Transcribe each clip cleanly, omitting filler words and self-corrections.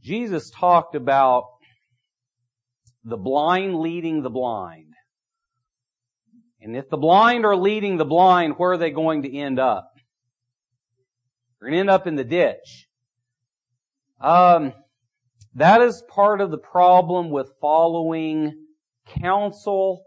Jesus talked about the blind leading the blind. And if the blind are leading the blind, where are they going to end up? They're going to end up in the ditch. That is part of the problem with following counsel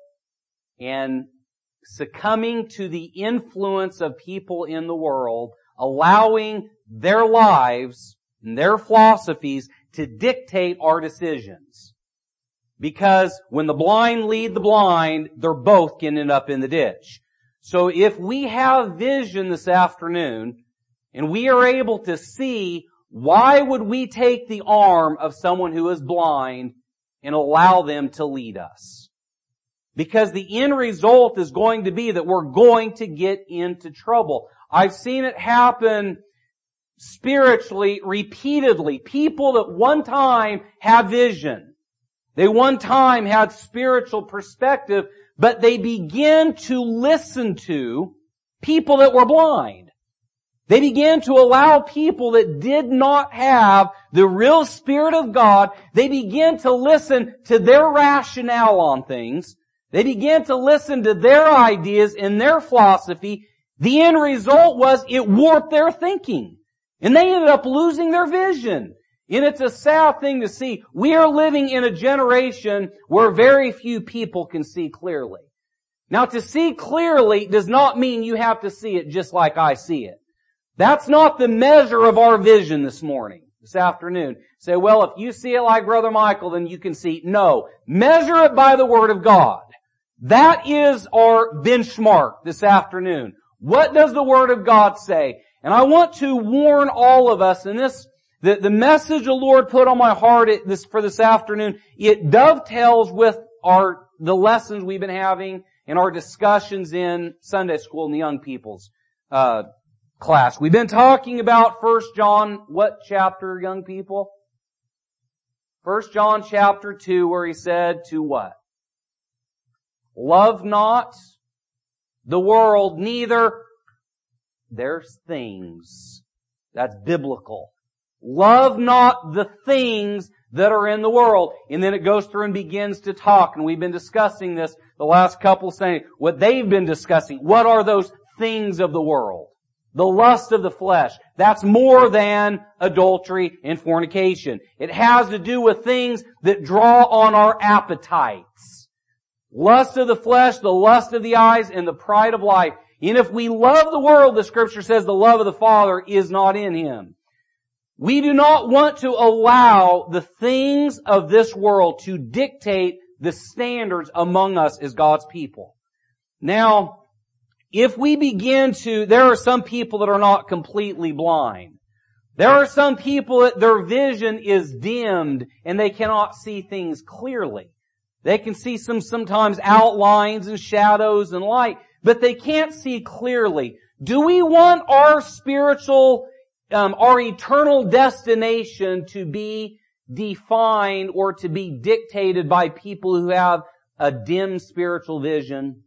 and succumbing to the influence of people in the world, allowing their lives and their philosophies to dictate our decisions. Because when the blind lead the blind, they're both going to end up in the ditch. So if we have vision this afternoon, and we are able to see, why would we take the arm of someone who is blind and allow them to lead us? Because the end result is going to be that we're going to get into trouble. I've seen it happen spiritually, repeatedly. People that one time had vision. They one time had spiritual perspective, but they began to listen to people that were blind. They began to allow people that did not have the real Spirit of God. They began to listen to their rationale on things. They began to listen to their ideas and their philosophy. The end result was it warped their thinking. And they ended up losing their vision. And it's a sad thing to see. We are living in a generation where very few people can see clearly. Now, to see clearly does not mean you have to see it just like I see it. That's not the measure of our vision this morning, this afternoon. Say, well, if you see it like Brother Michael, then you can see. No. Measure it by the Word of God. That is our benchmark this afternoon. What does the Word of God say? And I want to warn all of us in this, the message the Lord put on my heart for this afternoon, it dovetails with the lessons we've been having and our discussions in Sunday school and the young people's class. We've been talking about 1 John, what chapter, young people? 1 John chapter 2, where he said to what? Love not the world, neither their things. That's biblical. Love not the things that are in the world. And then it goes through and begins to talk. And we've been discussing this the last couple, saying what they've been discussing. What are those things of the world? The lust of the flesh. That's more than adultery and fornication. It has to do with things that draw on our appetites. Lust of the flesh, the lust of the eyes, and the pride of life. And if we love the world, the Scripture says the love of the Father is not in Him. We do not want to allow the things of this world to dictate the standards among us as God's people. Now, if we begin to, there are some people that are not completely blind. There are some people that their vision is dimmed and they cannot see things clearly. They can see sometimes outlines and shadows and light, but they can't see clearly. Do we want our spiritual, our eternal destination to be defined or to be dictated by people who have a dim spiritual vision?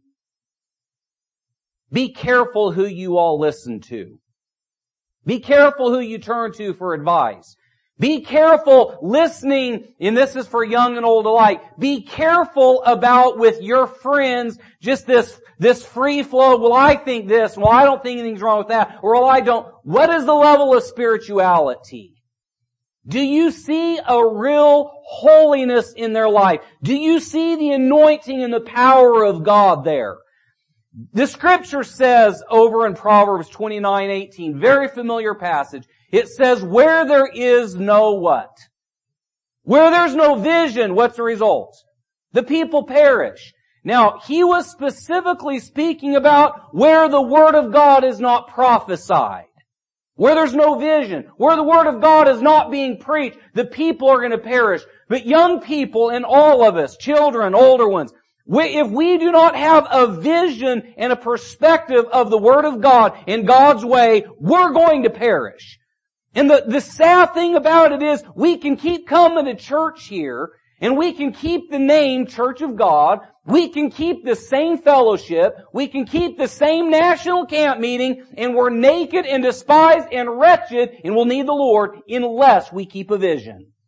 Be careful who you all listen to. Be careful who you turn to for advice. Be careful listening, and this is for young and old alike, be careful about with your friends just this free flow, well I think this, well I don't think anything's wrong with that, or well I don't. What is the level of spirituality? Do you see a real holiness in their life? Do you see the anointing and the power of God there? The Scripture says over in Proverbs 29:18, very familiar passage, it says, where there is no what? Where there's no vision, what's the result? The people perish. Now, he was specifically speaking about where the Word of God is not prophesied. Where there's no vision, where the Word of God is not being preached, the people are going to perish. But young people and all of us, children, older ones, if we do not have a vision and a perspective of the Word of God in God's way, we're going to perish. And the sad thing about it is we can keep coming to church here and we can keep the name Church of God. We can keep the same fellowship. We can keep the same national camp meeting, and we're naked and despised and wretched and we'll need the Lord unless we keep a vision.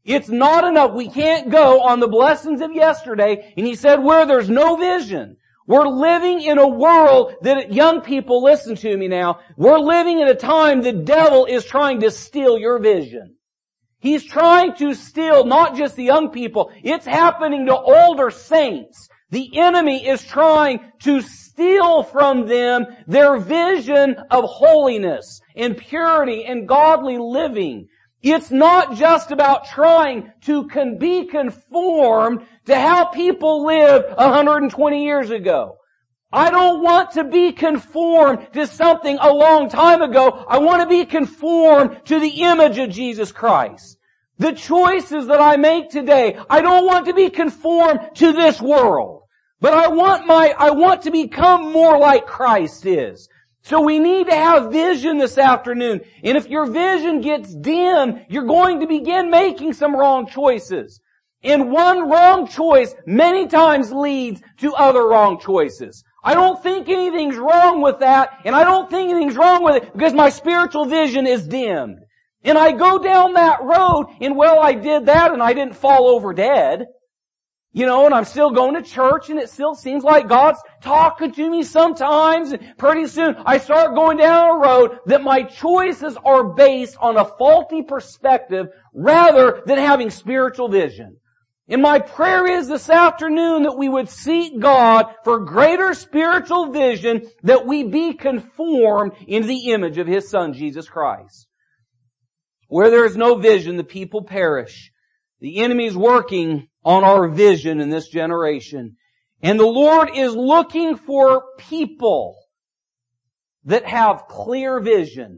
It's not enough. We can't go on the blessings of yesterday. And he said, where there's no vision. We're living in a world that, young people, listen to me now. We're living in a time the devil is trying to steal your vision. He's trying to steal not just the young people. It's happening to older saints. The enemy is trying to steal from them their vision of holiness and purity and godly living. It's not just about trying to be conformed to how people lived 120 years ago. I don't want to be conformed to something a long time ago. I want to be conformed to the image of Jesus Christ. The choices that I make today, I don't want to be conformed to this world. But I want to become more like Christ is. So we need to have vision this afternoon. And if your vision gets dim, you're going to begin making some wrong choices. And one wrong choice many times leads to other wrong choices. I don't think anything's wrong with that, and I don't think anything's wrong with it because my spiritual vision is dimmed. And I go down that road, and well, I did that and I didn't fall over dead. You know, and I'm still going to church, and it still seems like God's talking to me sometimes, and pretty soon I start going down a road that my choices are based on a faulty perspective rather than having spiritual vision. And my prayer is this afternoon that we would seek God for greater spiritual vision, that we be conformed into the image of His Son, Jesus Christ. Where there is no vision, the people perish. The enemy is working on our vision in this generation. And the Lord is looking for people that have clear vision.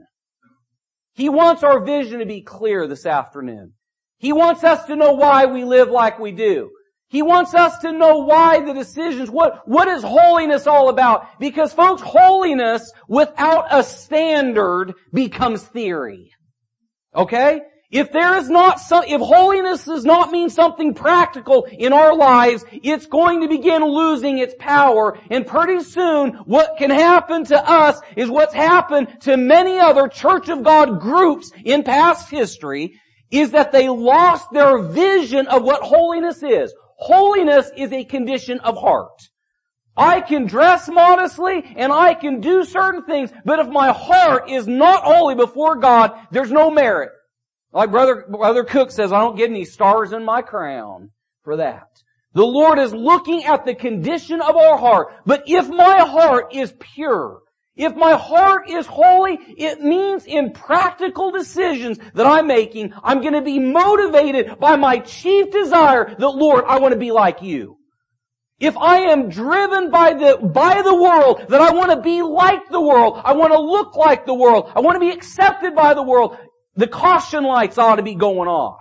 He wants our vision to be clear this afternoon. He wants us to know why we live like we do. He wants us to know why the decisions, what is holiness all about? Because folks, holiness without a standard becomes theory. Okay? If holiness does not mean something practical in our lives, it's going to begin losing its power. And pretty soon, what can happen to us is what's happened to many other Church of God groups in past history, is that they lost their vision of what holiness is. Holiness is a condition of heart. I can dress modestly and I can do certain things, but if my heart is not holy before God, there's no merit. Like Brother Cook says, I don't get any stars in my crown for that. The Lord is looking at the condition of our heart. But if my heart is pure, if my heart is holy, it means in practical decisions that I'm making, I'm going to be motivated by my chief desire that, Lord, I want to be like you. If I am driven by the world, that I want to be like the world, I want to look like the world, I want to be accepted by the world, the caution lights ought to be going off.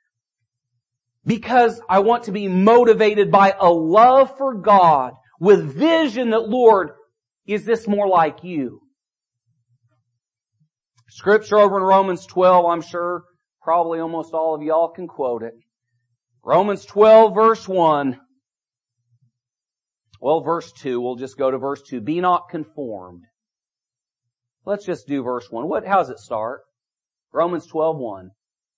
Because I want to be motivated by a love for God with vision that, Lord, is this more like you? Scripture over in Romans 12, I'm sure probably almost all of y'all can quote it. Romans 12 verse 1. Well, verse 2, we'll just go to verse 2. Be not conformed. Let's just do verse 1. How does it start? Romans 12:1.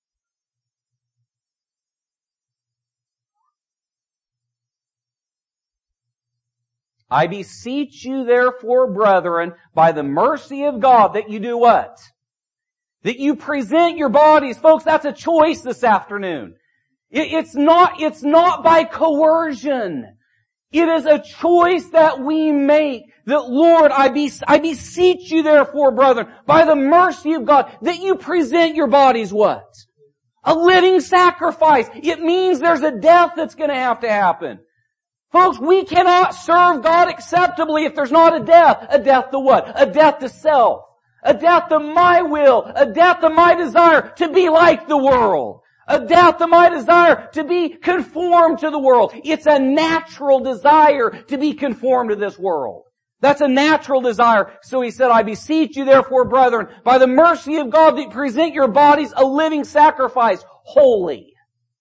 I beseech you therefore, brethren, by the mercy of God, that you do what? That you present your bodies. Folks, that's a choice this afternoon. It's not by coercion. It is a choice that we make. That, Lord, I beseech you therefore, brethren, by the mercy of God, that you present your bodies what? A living sacrifice. It means there's a death that's going to have to happen. Folks, we cannot serve God acceptably if there's not a death. A death to what? A death to self. A death to my will. A death to my desire to be like the world. A death to my desire to be conformed to the world. It's a natural desire to be conformed to this world. That's a natural desire. So he said, I beseech you therefore, brethren, by the mercy of God, that you present your bodies a living sacrifice, holy.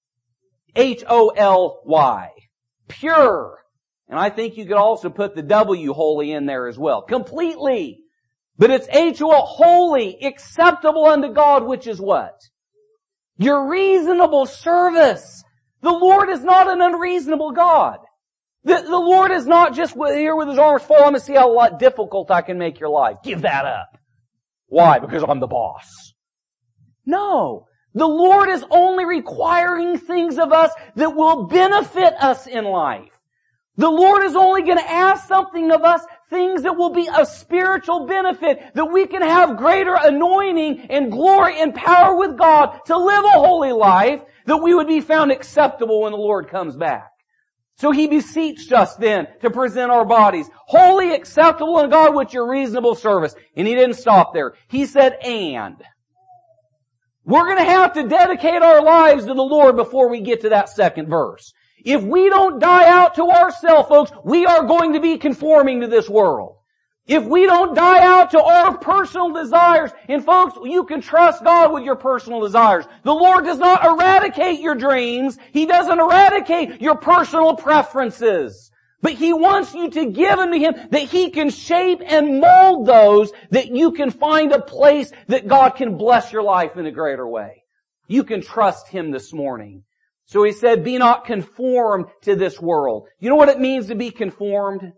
H-O-L-Y. Pure. And I think you could also put the W holy in there as well. Completely. But it's H-O-L, holy, acceptable unto God, which is what? Your reasonable service. The Lord is not an unreasonable God. The Lord is not just here with His arms full, I'm going to see how difficult I can make your life. Give that up. Why? Because I'm the boss. No. The Lord is only requiring things of us that will benefit us in life. The Lord is only going to ask something of us, things that will be a spiritual benefit, that we can have greater anointing and glory and power with God to live a holy life, that we would be found acceptable when the Lord comes back. So He beseeched us then to present our bodies holy, acceptable in God with your reasonable service. And He didn't stop there. He said, and. We're going to have to dedicate our lives to the Lord before we get to that second verse. If we don't die out to ourselves, folks, we are going to be conforming to this world. If we don't die out to our personal desires, and folks, you can trust God with your personal desires. The Lord does not eradicate your dreams. He doesn't eradicate your personal preferences. But He wants you to give them to Him that He can shape and mold those, that you can find a place that God can bless your life in a greater way. You can trust Him this morning. So He said, be not conformed to this world. You know what it means to be conformed?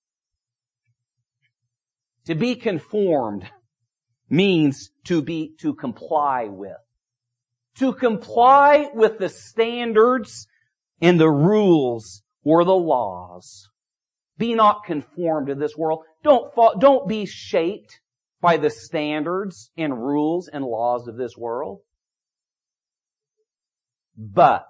To be conformed means to comply with. To comply with the standards and the rules or the laws. Be not conformed to this world. Don't be shaped by the standards and rules and laws of this world. But,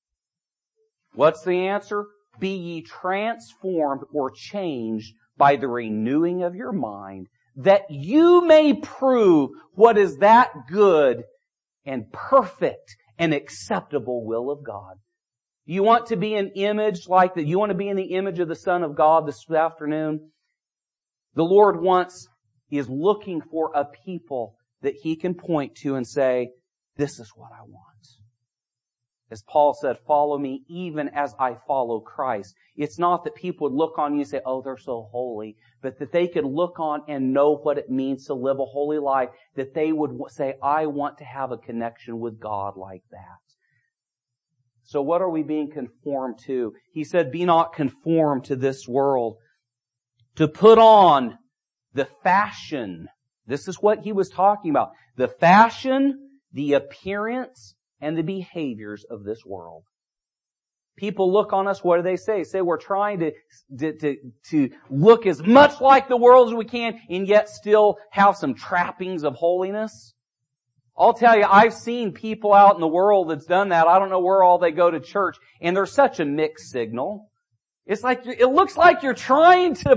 what's the answer? Be ye transformed or changed by the renewing of your mind, that you may prove what is that good and perfect and acceptable will of God. You want to be an image like that? You want to be in the image of the Son of God this afternoon? The Lord is looking for a people that He can point to and say, this is what I want. As Paul said, follow me even as I follow Christ. It's not that people would look on you and say, oh, they're so holy, but that they could look on and know what it means to live a holy life, that they would say, I want to have a connection with God like that. So what are we being conformed to? He said, be not conformed to this world. To put on the fashion. This is what he was talking about. The fashion, the appearance, and the behaviors of this world. People look on us, what do they say? Say we're trying to look as much like the world as we can and yet still have some trappings of holiness. I'll tell you, I've seen people out in the world that's done that. I don't know where all they go to church, and they're such a mixed signal. It's like, it looks like you're trying to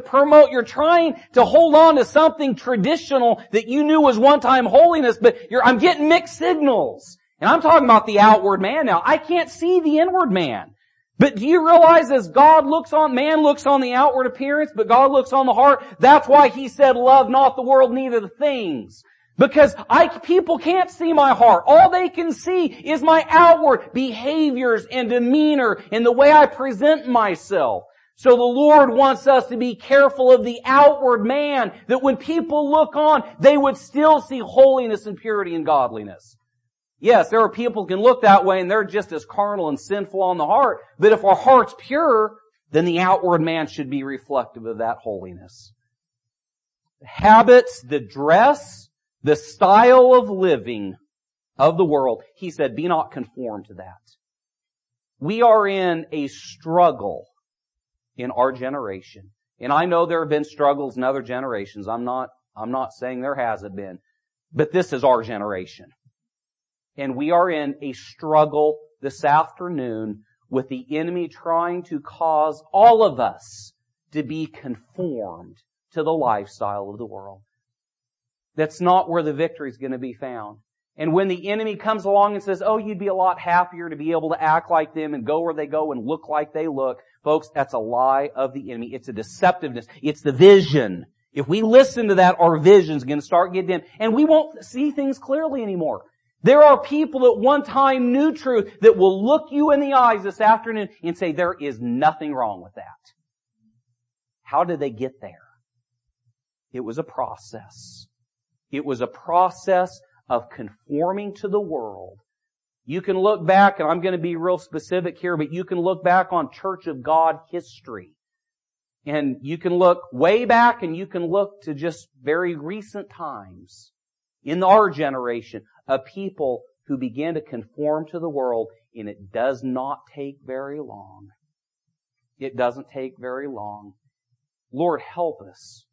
hold on to something traditional that you knew was one time holiness, but I'm getting mixed signals. And I'm talking about the outward man now. I can't see the inward man. But do you realize as man looks on the outward appearance, but God looks on the heart? That's why He said, love not the world, neither the things. Because people can't see my heart. All they can see is my outward behaviors and demeanor and the way I present myself. So the Lord wants us to be careful of the outward man, that when people look on, they would still see holiness and purity and godliness. Yes, there are people who can look that way and they're just as carnal and sinful on the heart. But if our heart's pure, then the outward man should be reflective of that holiness. The habits, the dress, the style of living of the world, He said, be not conformed to that. We are in a struggle in our generation. And I know there have been struggles in other generations. I'm not saying there hasn't been. But this is our generation. And we are in a struggle this afternoon with the enemy trying to cause all of us to be conformed to the lifestyle of the world. That's not where the victory is going to be found. And when the enemy comes along and says, oh, you'd be a lot happier to be able to act like them and go where they go and look like they look, folks, that's a lie of the enemy. It's a deceptiveness. It's the vision. If we listen to that, our vision's going to start getting dim. And we won't see things clearly anymore. There are people that one time knew truth that will look you in the eyes this afternoon and say, there is nothing wrong with that. How did they get there? It was a process. It was a process of conforming to the world You can look back, and I'm going to be real specific here, but you can look back on Church of God history. And you can look way back, and you can look to just very recent times in our generation of people who began to conform to the world, and it does not take very long. It doesn't take very long. Lord, help us.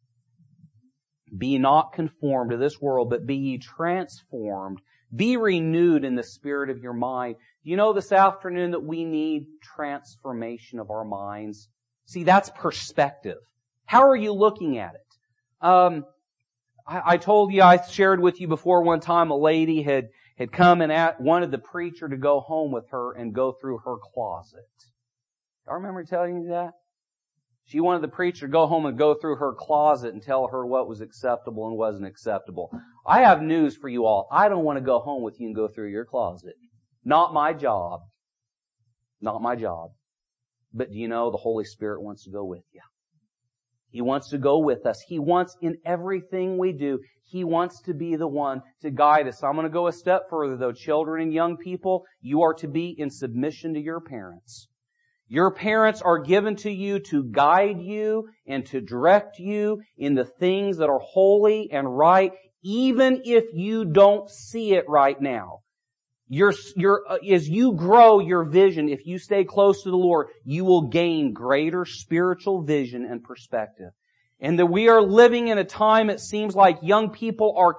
Be not conformed to this world, but be ye transformed. Be renewed in the spirit of your mind. You know this afternoon that we need transformation of our minds. See, that's perspective. How are you looking at it? I told you, I shared with you before one time a lady had come and wanted the preacher to go home with her and go through her closet. I remember telling you that? She wanted the preacher to go home and go through her closet and tell her what was acceptable and wasn't acceptable. I have news for you all. I don't want to go home with you and go through your closet. Not my job. Not my job. But do you know the Holy Spirit wants to go with you? He wants to go with us. He wants in everything we do, He wants to be the one to guide us. I'm going to go a step further though. Children and young people, you are to be in submission to your parents. Your parents are given to you to guide you and to direct you in the things that are holy and right, even if you don't see it right now. As you grow your vision, if you stay close to the Lord, you will gain greater spiritual vision and perspective. And that we are living in a time it seems like young people are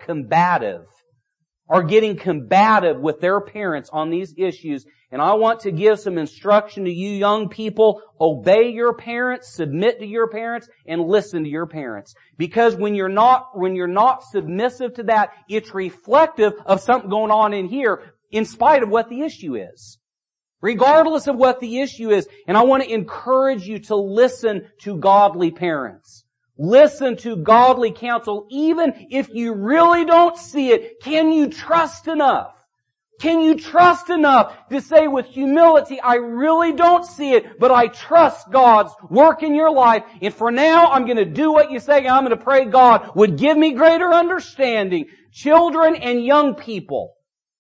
getting combative with their parents on these issues. And I want to give some instruction to you young people. Obey your parents, submit to your parents, and listen to your parents. Because when you're not submissive to that, it's reflective of something going on in here in spite of what the issue is. Regardless of what the issue is. And I want to encourage you to listen to godly parents. Listen to godly counsel, even if you really don't see it. Can you trust enough? Can you trust enough to say with humility, I really don't see it, but I trust God's work in your life, and for now I'm going to do what you say, and I'm going to pray God would give me greater understanding. Children and young people,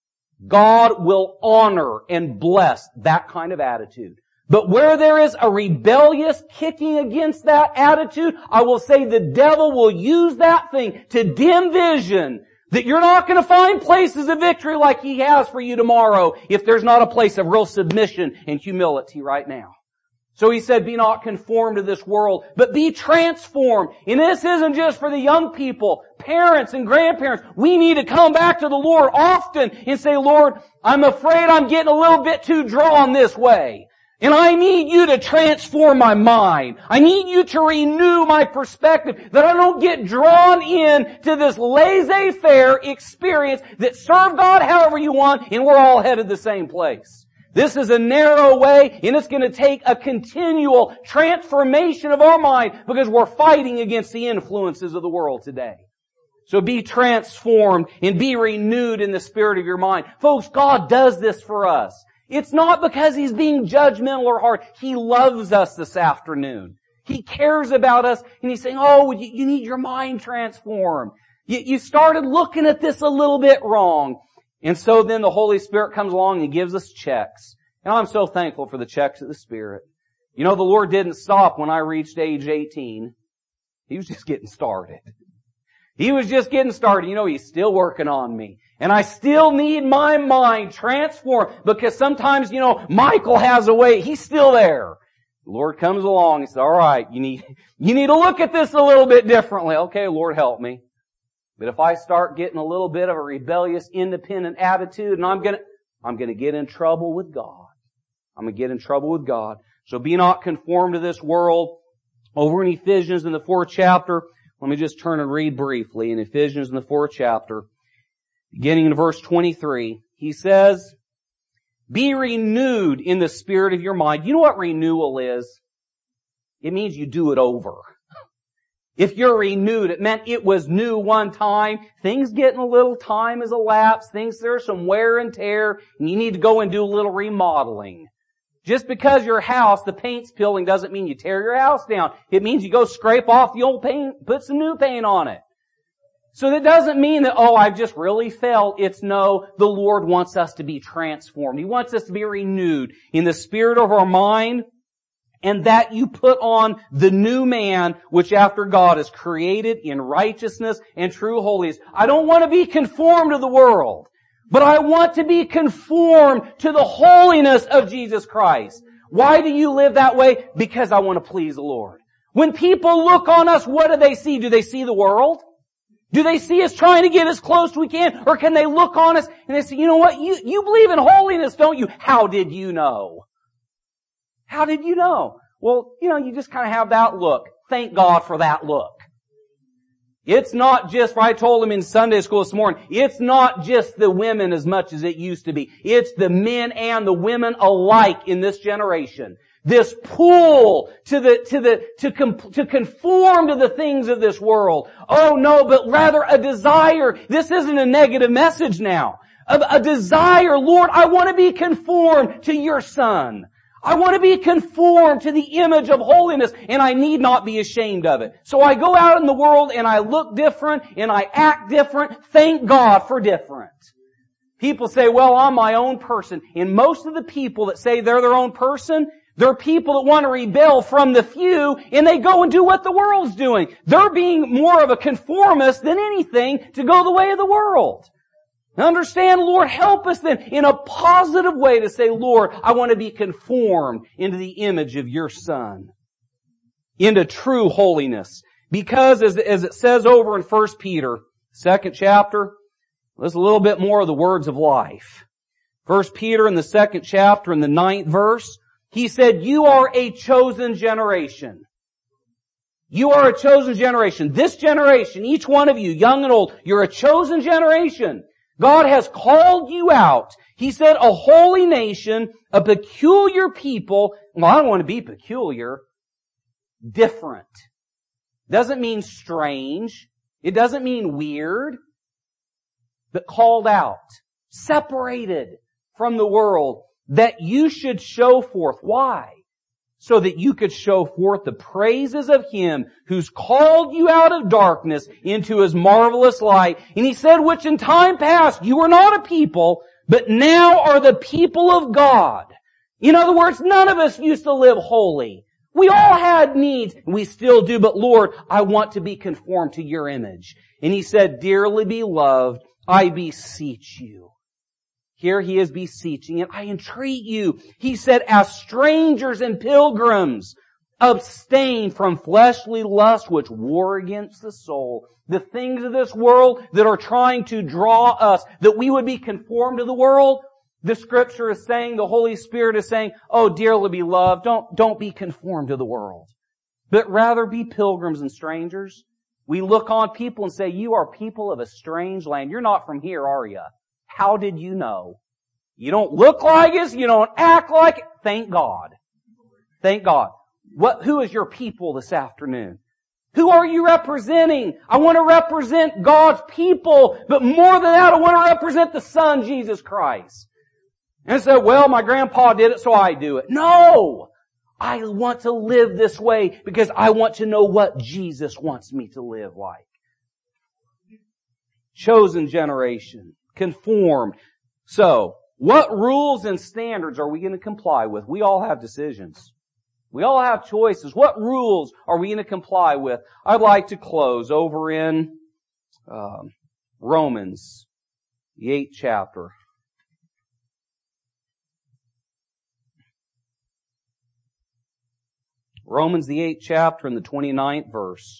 God will honor and bless that kind of attitude. But where there is a rebellious kicking against that attitude, I will say the devil will use that thing to dim vision, that you're not going to find places of victory like he has for you tomorrow if there's not a place of real submission and humility right now. So he said, be not conformed to this world, but be transformed. And this isn't just for the young people, parents and grandparents. We need to come back to the Lord often and say, Lord, I'm afraid I'm getting a little bit too drawn this way. And I need you to transform my mind. I need you to renew my perspective, that I don't get drawn in to this laissez-faire experience that serve God however you want and we're all headed the same place. This is a narrow way, and it's going to take a continual transformation of our mind because we're fighting against the influences of the world today. So be transformed and be renewed in the spirit of your mind. Folks, God does this for us. It's not because He's being judgmental or hard. He loves us this afternoon. He cares about us, and He's saying, oh, you need your mind transformed. You started looking at this a little bit wrong. And so then the Holy Spirit comes along and gives us checks. And I'm so thankful for the checks of the Spirit. You know, the Lord didn't stop when I reached age 18. He was just getting started. He was just getting started. You know, He's still working on me. And I still need my mind transformed because sometimes, you know, Michael has a way. He's still there. The Lord comes along and says, all right, you need to look at this a little bit differently. Okay, Lord, help me. But if I start getting a little bit of a rebellious, independent attitude, and I'm gonna get in trouble with God. I'm gonna get in trouble with God. So be not conformed to this world. Over in Ephesians in the 4th chapter, let me just turn and read briefly. In Ephesians in the 4th chapter, beginning in verse 23, he says, be renewed in the spirit of your mind. You know what renewal is? It means you do it over. If you're renewed, it meant it was new one time. Things getting a little time has elapsed. There's some wear and tear, and you need to go and do a little remodeling. Just because your house, the paint's peeling, doesn't mean you tear your house down. It means you go scrape off the old paint, put some new paint on it. So that doesn't mean that, oh, I've just really failed. It's no, the Lord wants us to be transformed. He wants us to be renewed in the spirit of our mind, and that you put on the new man, which after God is created in righteousness and true holiness. I don't want to be conformed to the world, but I want to be conformed to the holiness of Jesus Christ. Why do you live that way? Because I want to please the Lord. When people look on us, what do they see? Do they see the world? Do they see us trying to get as close as we can? Or can they look on us and they say, you know what? You believe in holiness, don't you? How did you know? How did you know? Well, you just kind of have that look. Thank God for that look. It's not just, I told them in Sunday school this morning, it's not just the women as much as it used to be. It's the men and the women alike in this generation. This pull to conform to the things of this world. Oh no, but rather a desire. This isn't a negative message now. A desire, Lord, I want to be conformed to your Son. I want to be conformed to the image of holiness, and I need not be ashamed of it. So I go out in the world and I look different and I act different. Thank God for different. People say, well, I'm my own person. And most of the people that say they're their own person, they're people that want to rebel from the few, and they go and do what the world's doing. They're being more of a conformist than anything to go the way of the world. Now understand, Lord, help us then in a positive way to say, Lord, I want to be conformed into the image of your Son, into true holiness. Because as it says over in 1 Peter, 2nd chapter, there's a little bit more of the words of life. 1 Peter in the 2nd chapter in the 9th verse, he said, you are a chosen generation. You are a chosen generation. This generation, each one of you, young and old, you're a chosen generation. God has called you out. He said, a holy nation, a peculiar people. Well, I don't want to be peculiar. Different. Doesn't mean strange. It doesn't mean weird. But called out. Separated from the world. That you should show forth. Why? So that you could show forth the praises of Him who's called you out of darkness into His marvelous light. And He said, which in time past you were not a people, but now are the people of God. In other words, none of us used to live holy. We all had needs. We still do, but Lord, I want to be conformed to your image. And He said, dearly beloved, I beseech you. Here He is beseeching, and I entreat you. He said, as strangers and pilgrims, abstain from fleshly lust which war against the soul. The things of this world that are trying to draw us, that we would be conformed to the world. The Scripture is saying, the Holy Spirit is saying, oh dearly beloved, don't be conformed to the world, but rather be pilgrims and strangers. We look on people and say, you are people of a strange land. You're not from here, are you? How did you know? You don't look like us. You don't act like it. Thank God. Thank God. Who is your people this afternoon? Who are you representing? I want to represent God's people, but more than that, I want to represent the Son, Jesus Christ. And say, well, my grandpa did it, so I do it. No! I want to live this way because I want to know what Jesus wants me to live like. Chosen generation. Conformed. So, what rules and standards are we going to comply with? We all have decisions. We all have choices. What rules are we going to comply with? I'd like to close over in Romans, the 8th chapter. Romans, the 8th chapter, and the 29th verse.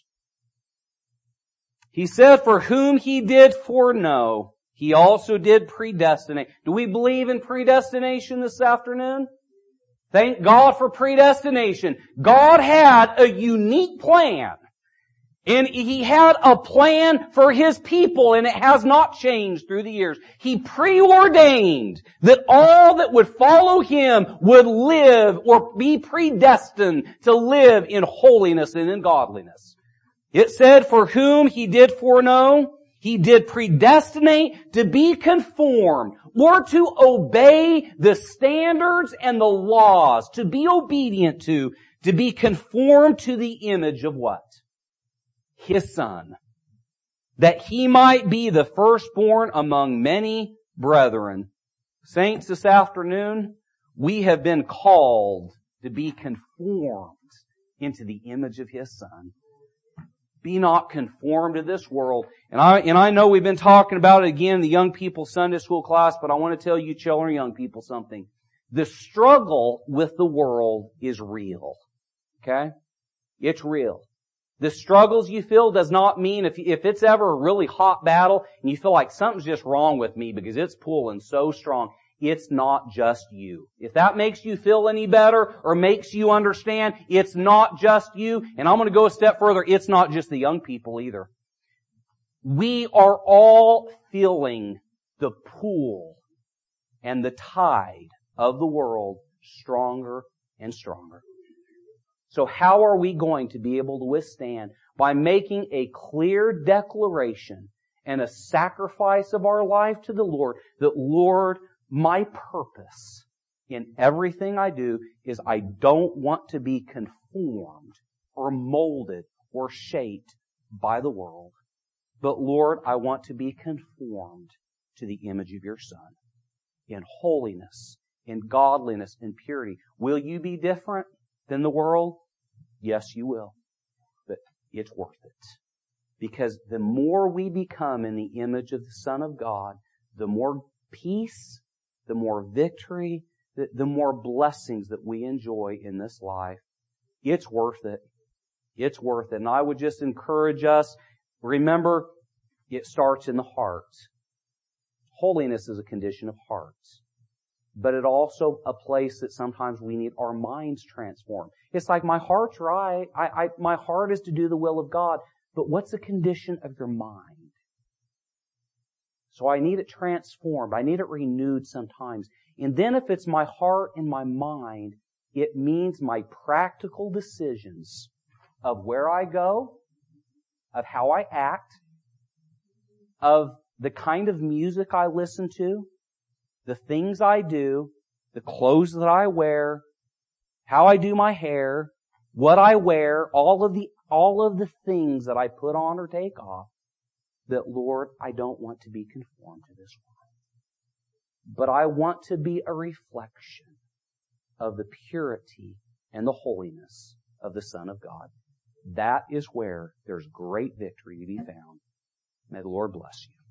He said, for whom He did foreknow, He also did predestinate. Do we believe in predestination this afternoon? Thank God for predestination. God had a unique plan. And He had a plan for His people, and it has not changed through the years. He preordained that all that would follow Him would live or be predestined to live in holiness and in godliness. It said, for whom He did foreknow, He did predestinate to be conformed or to obey the standards and the laws, to be obedient to be conformed to the image of what? His Son. that He might be the firstborn among many brethren. Saints, this afternoon, we have been called to be conformed into the image of His Son. Be not conformed to this world. And I know we've been talking about it again in the young people Sunday school class, but I want to tell you children and young people something. The struggle with the world is real. Okay? It's real. The struggles you feel does not mean if it's ever a really hot battle and you feel like something's just wrong with me because it's pulling so strong, it's not just you. If that makes you feel any better or makes you understand, it's not just you. And I'm going to go a step further. It's not just the young people either. We are all feeling the pull and the tide of the world stronger and stronger. So how are we going to be able to withstand? By making a clear declaration and a sacrifice of our life to the Lord, that Lord, my purpose in everything I do is I don't want to be conformed or molded or shaped by the world. But Lord, I want to be conformed to the image of your Son in holiness, in godliness, in purity. Will you be different than the world? Yes, you will. But it's worth it. Because the more we become in the image of the Son of God, the more peace, the more victory, the more blessings that we enjoy in this life. It's worth it. It's worth it. And I would just encourage us, remember, it starts in the heart. Holiness is a condition of hearts. But it also a place that sometimes we need our minds transformed. It's like my heart's right. My heart is to do the will of God. But what's the condition of your mind? So I need it transformed. I need it renewed sometimes. And then if it's my heart and my mind, it means my practical decisions of where I go, of how I act, of the kind of music I listen to, the things I do, the clothes that I wear, how I do my hair, what I wear, all of the things that I put on or take off, that Lord, I don't want to be conformed to this world. But I want to be a reflection of the purity and the holiness of the Son of God. That is where there's great victory to be found. May the Lord bless you.